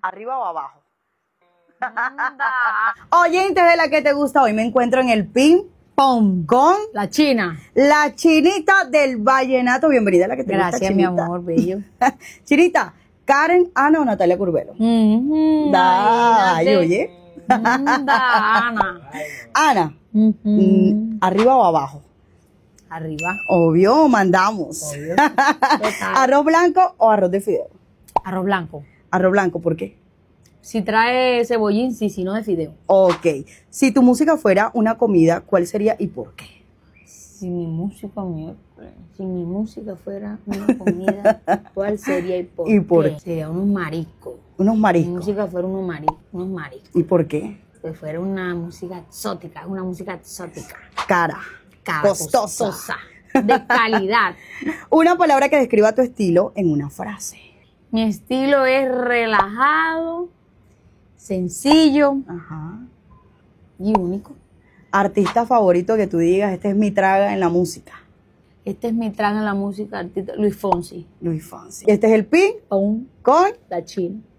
¿Arriba o abajo? Anda. Oyentes de La Que Te Gusta, hoy me encuentro en el ping pong con La China. la Chinita del vallenato. Bienvenida a La Que Te Gusta, Gracias, mi Chinita. amor, bello. Chinita, ¿Karen, Ana o Natalia Curbelo? Imagínate. Ay, oye. Ana. Ana, ¿arriba o abajo? Arriba. Obvio, mandamos. Obvio. Total. ¿Arroz blanco o arroz de fideo? Arroz blanco. Arroz blanco, ¿por qué? Si trae cebollín, sí, si no de fideo. Ok. Si tu música fuera una comida, ¿cuál sería y por qué? Si mi música fuera una comida, ¿cuál sería y por ¿Y por qué? qué? Sería unos mariscos. Unos Si mi mariscos. música fuera unos mariscos. ¿Y por qué? Que fuera una música exótica, Cara. Costosa. de calidad. Una palabra que describa tu estilo en una frase. Mi estilo es relajado, sencillo Ajá. y único. Artista favorito que tú digas, este es mi traga en la música. Este es mi trago en la música, artista Luis Fonsi. Luis Fonsi. Este es el pin Pum, con la China.